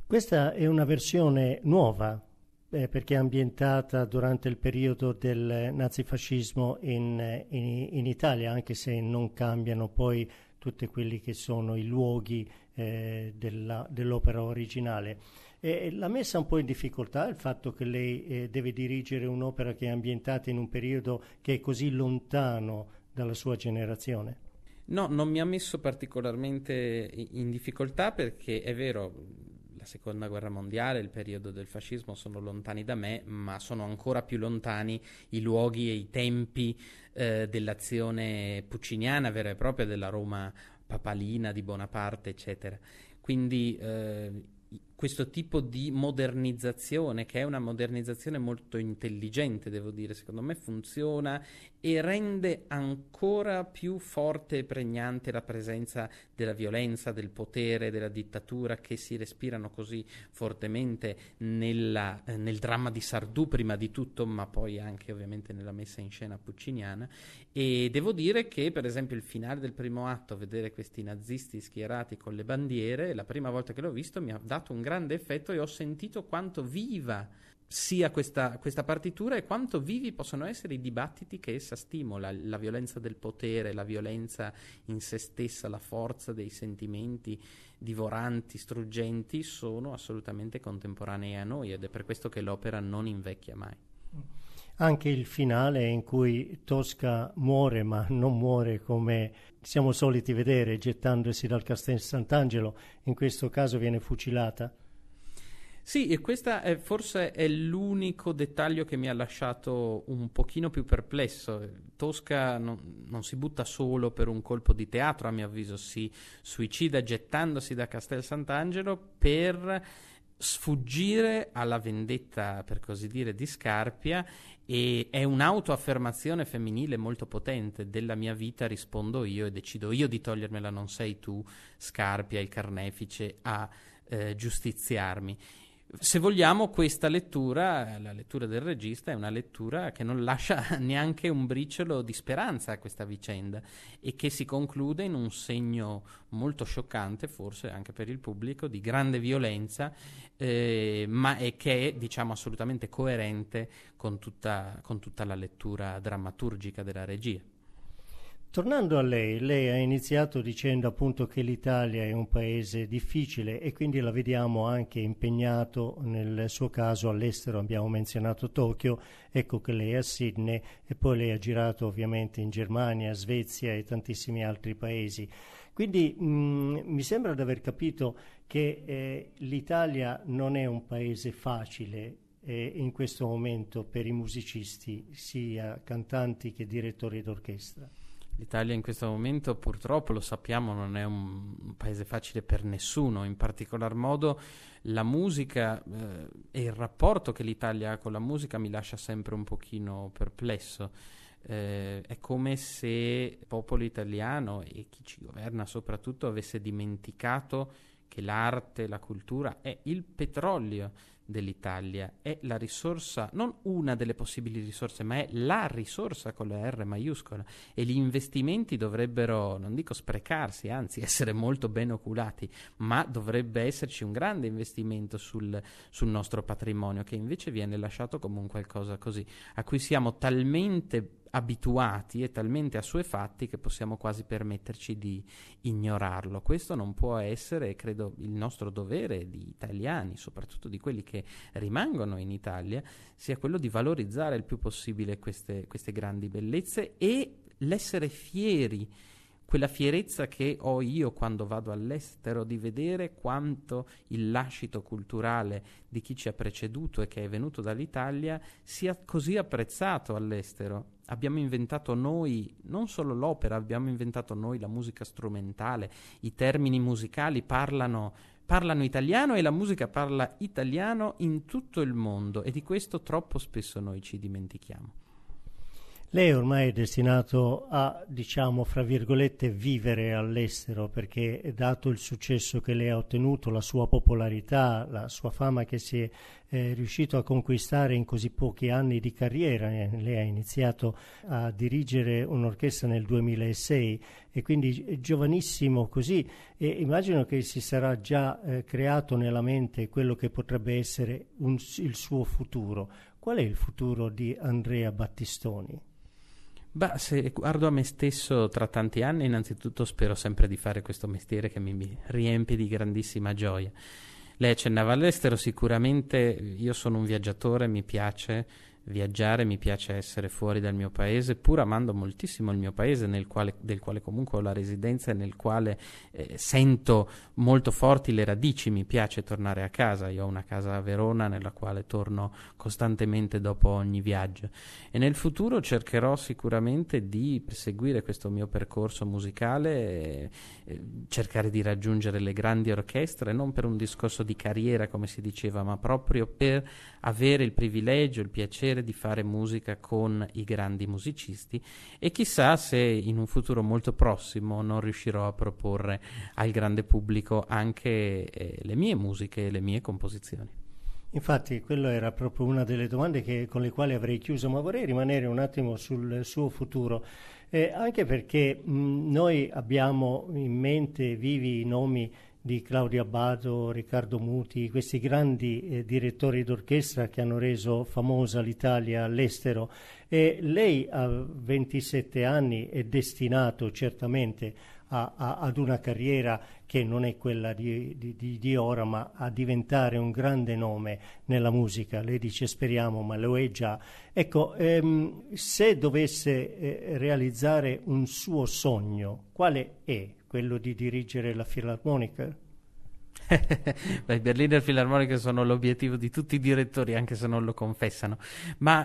Questa è una versione nuova, perché è ambientata durante il periodo del nazifascismo in Italia, anche se non cambiano poi tutti quelli che sono i luoghi dell'opera originale. L'ha messa un po' in difficoltà il fatto che lei deve dirigere un'opera che è ambientata in un periodo che è così lontano dalla sua generazione? No, non mi ha messo particolarmente in difficoltà perché è vero, la seconda guerra mondiale, il periodo del fascismo sono lontani da me, ma sono ancora più lontani i luoghi e i tempi dell'azione pucciniana vera e propria, della Roma papalina, di Bonaparte, eccetera. Quindi questo tipo di modernizzazione, che è una modernizzazione molto intelligente, devo dire, secondo me funziona e rende ancora più forte e pregnante la presenza della violenza, del potere, della dittatura che si respirano così fortemente nel dramma di Sardù prima di tutto, ma poi anche ovviamente nella messa in scena pucciniana. E devo dire che per esempio il finale del primo atto, vedere questi nazisti schierati con le bandiere, la prima volta che l'ho visto mi ha dato un grande effetto e ho sentito quanto viva sia questa partitura e quanto vivi possono essere i dibattiti che essa stimola, la violenza del potere, la violenza in se stessa, la forza dei sentimenti divoranti, struggenti, sono assolutamente contemporanei a noi, ed è per questo che l'opera non invecchia mai. Anche il finale in cui Tosca muore, ma non muore come siamo soliti vedere, gettandosi dal Castel Sant'Angelo, in questo caso viene fucilata. Sì, e questo forse è l'unico dettaglio che mi ha lasciato un pochino più perplesso. Tosca non si butta solo per un colpo di teatro, a mio avviso, si suicida gettandosi da Castel Sant'Angelo per sfuggire alla vendetta, per così dire, di Scarpia, e è un'autoaffermazione femminile molto potente: della mia vita rispondo io e decido io di togliermela, non sei tu, Scarpia, il carnefice, a giustiziarmi. Se vogliamo, questa lettura, la lettura del regista, è una lettura che non lascia neanche un briciolo di speranza a questa vicenda e che si conclude in un segno molto scioccante, forse anche per il pubblico, di grande violenza, ma è che è, diciamo, assolutamente coerente con tutta la lettura drammaturgica della regia. Tornando a lei ha iniziato dicendo appunto che l'Italia è un paese difficile e quindi la vediamo anche impegnato nel suo caso all'estero. Abbiamo menzionato Tokyo, ecco che lei è a Sydney e poi lei ha girato ovviamente in Germania, Svezia e tantissimi altri paesi. Quindi mi sembra di aver capito che l'Italia non è un paese facile in questo momento per i musicisti, sia cantanti che direttori d'orchestra. L'Italia in questo momento, purtroppo, lo sappiamo, non è un paese facile per nessuno, in particolar modo la musica e il rapporto che l'Italia ha con la musica mi lascia sempre un pochino perplesso. È come se il popolo italiano e chi ci governa soprattutto avesse dimenticato che l'arte, la cultura è il petrolio dell'Italia, è la risorsa, non una delle possibili risorse, ma è la risorsa con la R maiuscola, e gli investimenti dovrebbero, non dico sprecarsi, anzi essere molto ben oculati, ma dovrebbe esserci un grande investimento sul nostro patrimonio, che invece viene lasciato come un qualcosa così, a cui siamo talmente abituati e talmente assuefatti che possiamo quasi permetterci di ignorarlo. Questo non può essere, credo, il nostro dovere di italiani, soprattutto di quelli che rimangono in Italia, sia quello di valorizzare il più possibile queste grandi bellezze e l'essere fieri, quella fierezza che ho io quando vado all'estero, di vedere quanto il lascito culturale di chi ci ha preceduto e che è venuto dall'Italia sia così apprezzato all'estero. Abbiamo inventato noi non solo l'opera, abbiamo inventato noi la musica strumentale, i termini musicali parlano italiano e la musica parla italiano in tutto il mondo, e di questo troppo spesso noi ci dimentichiamo. Lei ormai è destinato a, diciamo, fra virgolette, vivere all'estero, perché dato il successo che lei ha ottenuto, la sua popolarità, la sua fama che si è riuscito a conquistare in così pochi anni di carriera, lei ha iniziato a dirigere un'orchestra nel 2006 e quindi è giovanissimo così, e immagino che si sarà già creato nella mente quello che potrebbe essere il suo futuro. Qual è il futuro di Andrea Battistoni? Beh, se guardo a me stesso tra tanti anni, innanzitutto spero sempre di fare questo mestiere che mi riempie di grandissima gioia. Lei accennava all'estero, sicuramente io sono un viaggiatore, mi piace viaggiare, mi piace essere fuori dal mio paese, pur amando moltissimo il mio paese del quale comunque ho la residenza e nel quale sento molto forti le radici, mi piace tornare a casa, io ho una casa a Verona nella quale torno costantemente dopo ogni viaggio e nel futuro cercherò sicuramente di seguire questo mio percorso musicale, cercare di raggiungere le grandi orchestre, non per un discorso di carriera come si diceva, ma proprio per avere il privilegio, il piacere di fare musica con i grandi musicisti e chissà se in un futuro molto prossimo non riuscirò a proporre al grande pubblico anche le mie musiche e le mie composizioni. Infatti, quello era proprio una delle domande con le quali avrei chiuso, ma vorrei rimanere un attimo sul suo futuro, anche perché noi abbiamo in mente vivi i nomi di Claudio Abbado, Riccardo Muti, questi grandi direttori d'orchestra che hanno reso famosa l'Italia all'estero, e lei a 27 anni è destinato certamente ad una carriera che non è quella di ora, ma a diventare un grande nome nella musica. Lei dice speriamo, ma lo è già. Ecco, se dovesse realizzare un suo sogno, quale è? Quello di dirigere la Filarmonica? I Berliner Philharmonic sono l'obiettivo di tutti i direttori, anche se non lo confessano, ma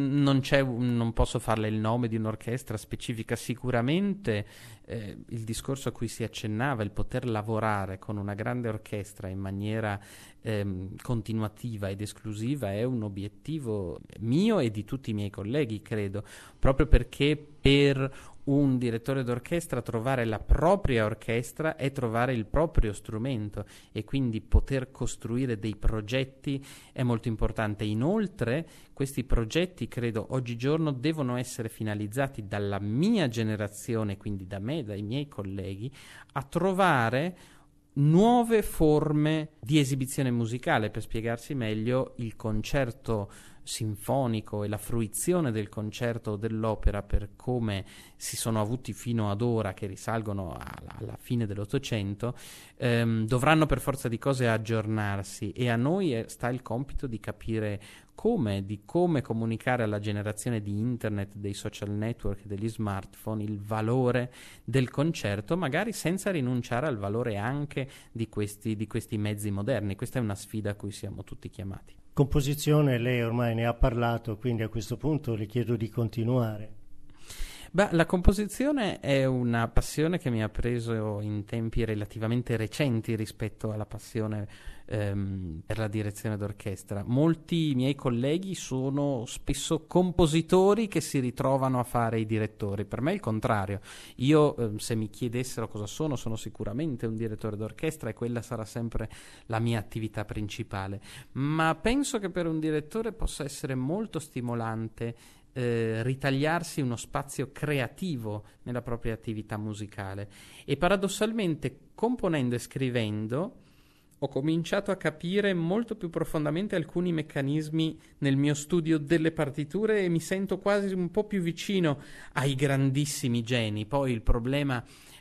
non posso farle il nome di un'orchestra specifica. Sicuramente il discorso a cui si accennava, il poter lavorare con una grande orchestra in maniera continuativa ed esclusiva è un obiettivo mio e di tutti i miei colleghi, credo, proprio perché per un direttore d'orchestra trovare la propria orchestra è trovare il proprio strumento e quindi poter costruire dei progetti è molto importante. Inoltre questi progetti credo oggigiorno devono essere finalizzati dalla mia generazione, quindi da me, dai miei colleghi, a trovare nuove forme di esibizione musicale. Per spiegarsi meglio, il concerto sinfonico e la fruizione del concerto o dell'opera per come si sono avuti fino ad ora, che risalgono alla fine dell'Ottocento, dovranno per forza di cose aggiornarsi e a noi sta il compito di capire come comunicare alla generazione di internet, dei social network, degli smartphone il valore del concerto, magari senza rinunciare al valore anche di questi mezzi moderni. Questa è una sfida a cui siamo tutti chiamati. Composizione, lei ormai ne ha parlato, quindi a questo punto le chiedo di continuare. Beh, la composizione è una passione che mi ha preso in tempi relativamente recenti rispetto alla passione per la direzione d'orchestra. Molti miei colleghi sono spesso compositori che si ritrovano a fare i direttori. Per me è il contrario. Io, se mi chiedessero cosa sono sicuramente un direttore d'orchestra e quella sarà sempre la mia attività principale. Ma penso che per un direttore possa essere molto stimolante ritagliarsi uno spazio creativo nella propria attività musicale e paradossalmente componendo e scrivendo ho cominciato a capire molto più profondamente alcuni meccanismi nel mio studio delle partiture e mi sento quasi un po' più vicino ai grandissimi geni. Poi il problema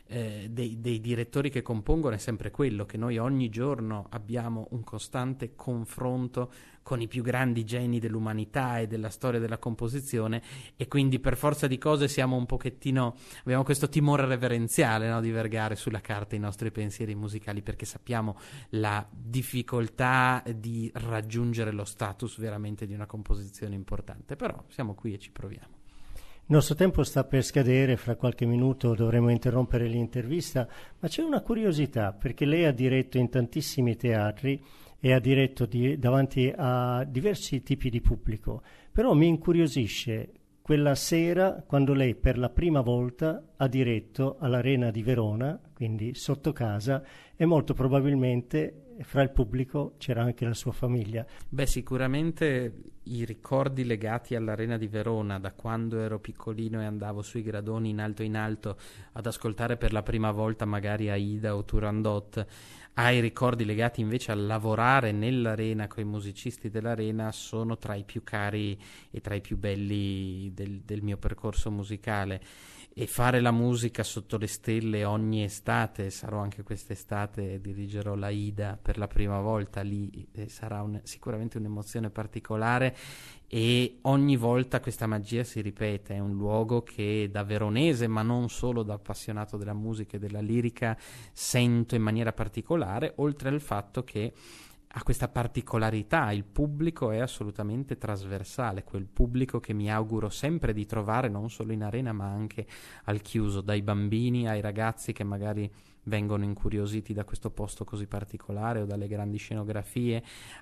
dei direttori che compongono è sempre quello che noi ogni giorno abbiamo un costante confronto con i più grandi geni dell'umanità e della storia della composizione e quindi per forza di cose siamo un pochettino, abbiamo questo timore reverenziale, no, di vergare sulla carta i nostri pensieri musicali perché sappiamo la difficoltà di raggiungere lo status veramente di una composizione importante, però siamo qui e ci proviamo. Il nostro tempo sta per scadere, fra qualche minuto dovremo interrompere l'intervista, ma c'è una curiosità, perché lei ha diretto in tantissimi teatri e ha diretto davanti a diversi tipi di pubblico, però mi incuriosisce quella sera quando lei per la prima volta ha diretto all'Arena di Verona, quindi sotto casa, e molto probabilmente fra il pubblico c'era anche la sua famiglia. Beh, sicuramente i ricordi legati all'Arena di Verona, da quando ero piccolino e andavo sui gradoni in alto ad ascoltare per la prima volta magari Aida o Turandot, ai ricordi legati invece a lavorare nell'Arena con i musicisti dell'Arena, sono tra i più cari e tra i più belli del mio percorso musicale. E fare la musica sotto le stelle ogni estate, sarò anche quest'estate, dirigerò l'Aida per la prima volta lì, sarà sicuramente un'emozione particolare, e ogni volta questa magia si ripete. È un luogo che da veronese, ma non solo da appassionato della musica e della lirica, sento in maniera particolare, oltre al fatto che ha questa particolarità: il pubblico è assolutamente trasversale, quel pubblico che mi auguro sempre di trovare non solo in Arena ma anche al chiuso, dai bambini ai ragazzi che magari vengono incuriositi da questo posto così particolare o dalle grandi scenografie,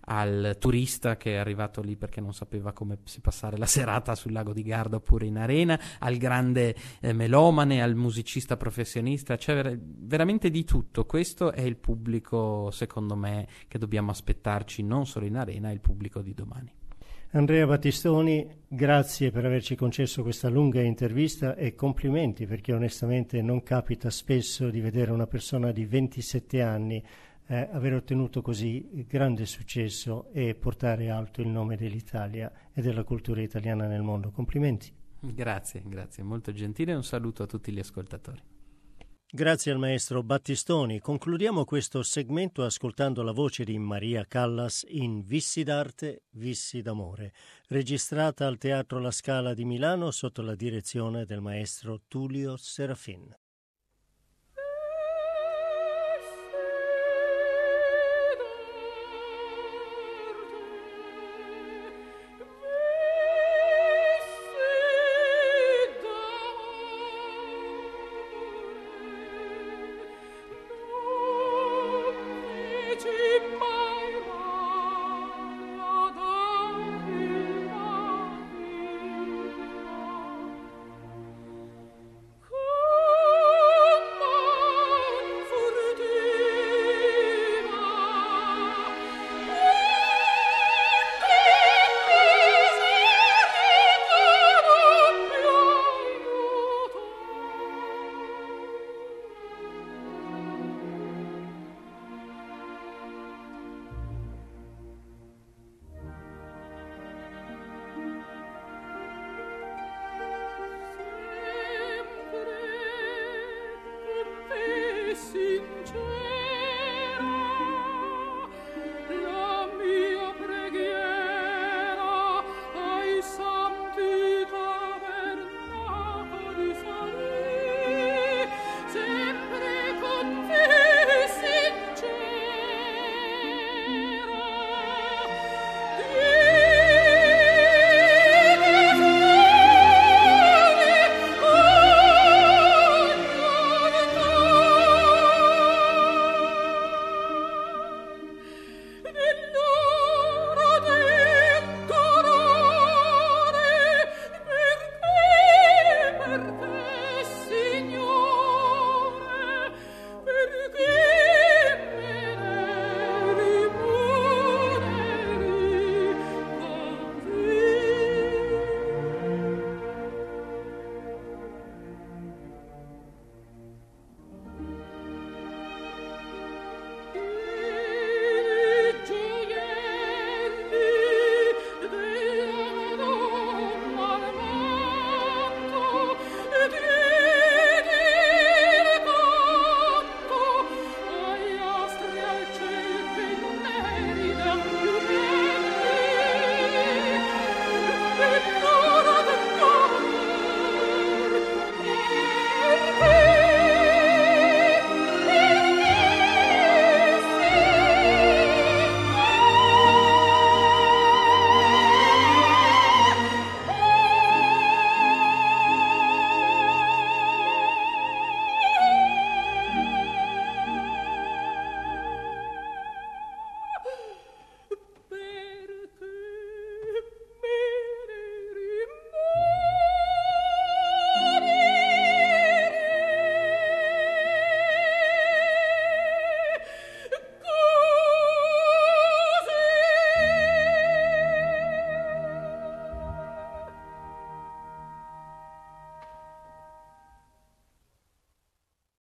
al turista che è arrivato lì perché non sapeva come si passare la serata sul lago di Garda oppure in Arena, al grande melomane, al musicista professionista. C'è veramente di tutto. Questo è il pubblico, secondo me, che dobbiamo aspettarci non solo in Arena, è il pubblico di domani. Andrea Battistoni, grazie per averci concesso questa lunga intervista e complimenti, perché onestamente non capita spesso di vedere una persona di 27 anni aver ottenuto così grande successo e portare alto il nome dell'Italia e della cultura italiana nel mondo. Complimenti. Grazie, molto gentile, e un saluto a tutti gli ascoltatori. Grazie al maestro Battistoni. Concludiamo questo segmento ascoltando la voce di Maria Callas in Vissi d'arte, vissi d'amore, registrata al Teatro La Scala di Milano sotto la direzione del maestro Tullio Serafin. Nella